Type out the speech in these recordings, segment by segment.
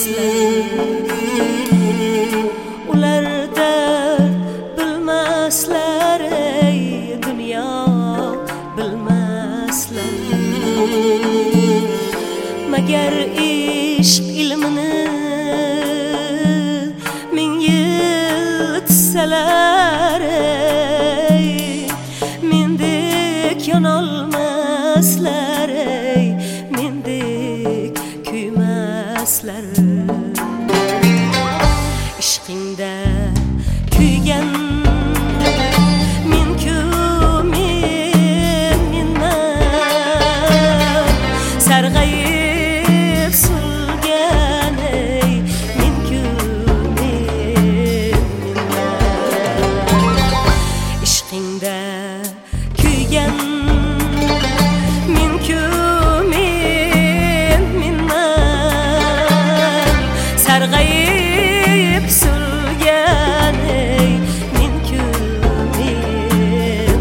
ular dard bilmaslar, ey dunyo bilmaslar. Magar ishq ilmini ming yil tsalar, ey mendek yonolmaslar, ey mendek kuymaslar. Ishqingda kuygan men-ku menman, sarg'ayib sulgan, ey men-ku menman. Ishqingda kuygan men-ku menman, sarg'ayib sulgan, ey men-ku menman.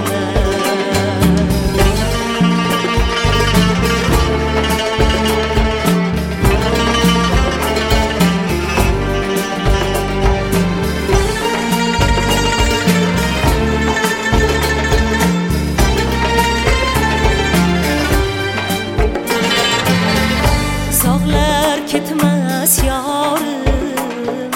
Sog'lar ketmas yorim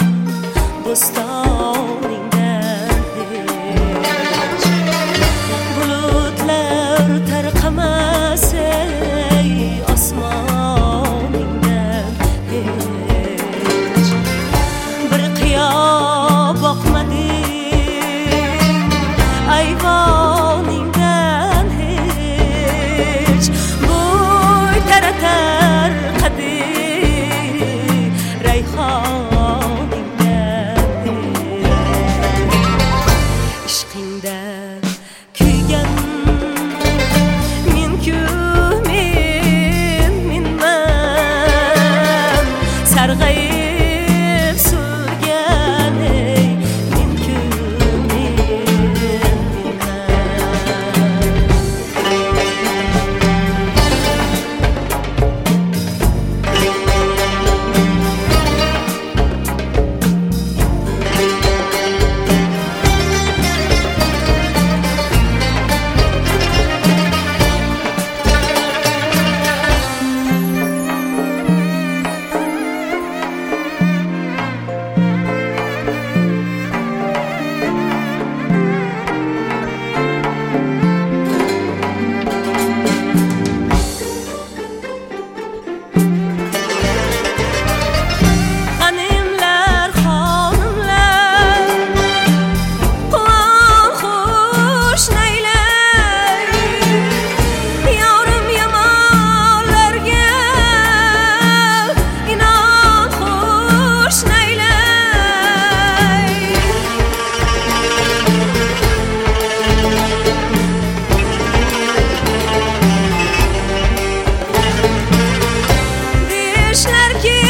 bo'stoningdan hech, bulutlar tarqamas, ey osmoningdan hech. Bir qiyo boqmadim ayvoningdan hech, bo'y taratar qadim rayhoningdan hech. Ishqingda kuygan men-ku menman, sarg'ayib sulgan, ey men-ku menman. G'animlar, xonimlar, quvon xushnaylay, yorim yomonlarga inon xushnaylay. Deyishlarki